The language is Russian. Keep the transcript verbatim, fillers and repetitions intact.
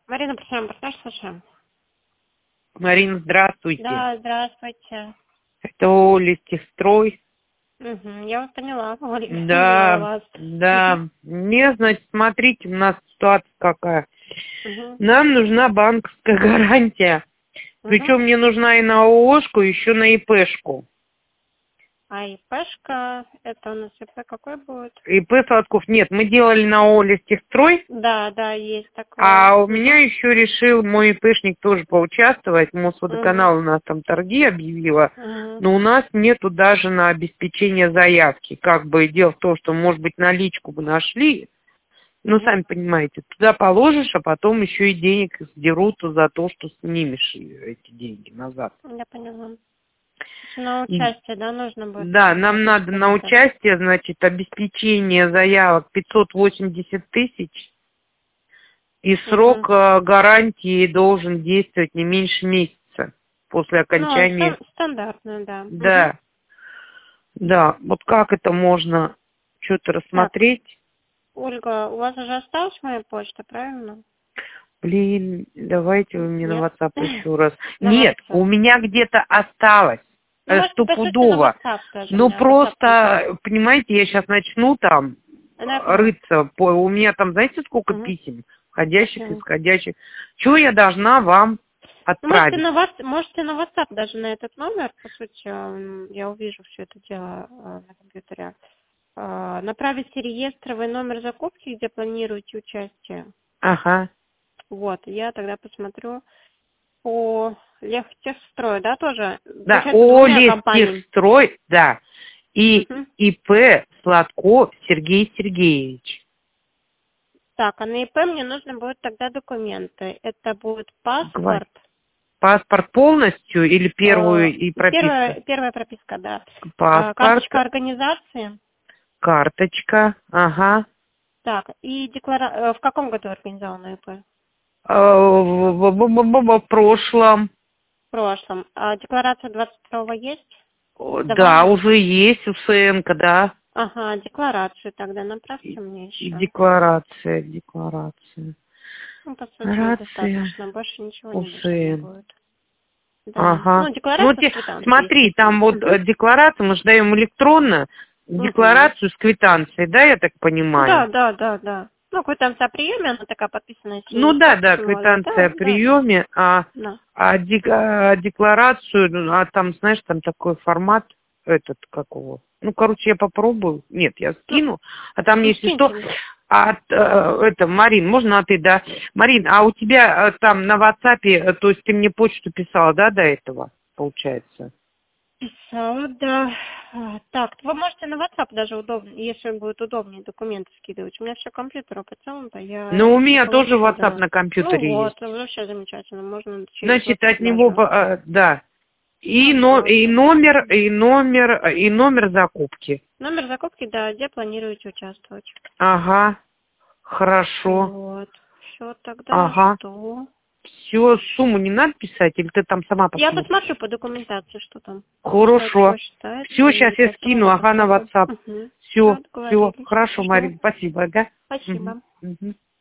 Марина, прощаем, партнер, слушаем. Марина, здравствуйте. Да, здравствуйте. Это Оля Техстрой. Угу, я вас поняла, Оля, Да, вас. да. Мне, значит, смотрите, у нас ситуация какая. Угу. Нам нужна банковская гарантия. Угу. Причем мне нужна и на ООшку, еще на ИПшку. А ИПшка, это у нас ИП какой будет? ИП Сладков нет, мы делали на Оле Техстрой. Да, да, есть такое. А у угу. меня еще решил мой ИПшник тоже поучаствовать. Мосводоканал угу. у нас там торги объявила. Угу. Но у нас нету даже на обеспечение заявки. Как бы дело в том, что, может быть, наличку бы нашли. Ну, угу. сами понимаете, туда положишь, а потом еще и денег сдерут за то, что снимешь эти деньги назад. Я поняла. На участие, да, нужно будет? Да, нам надо на участие, значит, обеспечение заявок пятьсот восемьдесят тысяч. И срок угу. гарантии должен действовать не меньше месяца после окончания. Ну, стандартно, да. Да. Угу. Да, вот как это можно что-то рассмотреть? Так. Ольга, у вас уже осталась моя почта, правильно? Блин, давайте вы мне Нет. на WhatsApp еще раз. На Нет, WhatsApp. у меня где-то осталось. Ну, стопудово. Ну, просто, понимаете, я сейчас начну там да, рыться. По, у меня там, знаете, сколько угу. писем? Входящих, угу. исходящих. Чего я должна вам отправить? Можете на, вас, можете на WhatsApp даже на этот номер, по сути, я увижу все это дело на компьютере. Направить реестровый номер закупки, где планируете участие. Ага. Вот, я тогда посмотрю по Лехтехстрой, да, тоже? Да, о Лехтехстрой, да. И угу. ИП Сладков Сергей Сергеевич. Так, а на ИП мне нужны будут тогда документы. Это будет паспорт. Паспорт полностью или первую э, и прописка? Первая, первая прописка, да. Паспорт. Карточка организации. Карточка, ага. Так, и деклара... в каком году организована ИП? В, в, в, в прошлом. В прошлом. А декларация двадцать второго есть? Да, Давай. Уже есть УСНК, да. Ага, декларацию тогда направьте мне еще. Декларация, декларация. Ну, по сути, достаточно, больше ничего не нужно будет. Да. Ага. Ну, декларация ну, смотри, там вот декларация, мы же даем электронно, декларацию угу. с квитанцией, да, я так понимаю? Да, да, да, да. Ну, квитанция о приеме, она такая подписанная. Ну да, да, квитанция да, о приеме, да. а, да. а, дек, а декларацию, а там, знаешь, там такой формат, этот, какого? Ну, короче, я попробую. Нет, я скину, а там, ну, если что... А, это, Марин, можно а ты, да? Марин, а у тебя там на WhatsApp, то есть ты мне почту писала, да, до этого, получается? Писала, да. Так, вы можете на WhatsApp даже удобно, если будет удобнее документы скидывать. У меня все компьютер потянуто, я... Ну, у меня получу, тоже WhatsApp да. на компьютере ну, есть. вот, вообще замечательно, можно... Значит, от него, даже. да. И, ну, но, и номер, и номер, и номер закупки. Номер закупки, да, где планируете участвовать. Ага, хорошо. Вот, все, тогда ага. что? Все, сумму не надо писать, или ты там сама посмотришь? Я посмотрю по документации, что там. Хорошо. Все, сейчас я скину, ага, на WhatsApp. Угу. Все, все, хорошо, Марин, спасибо, ага. Спасибо. Угу. Угу.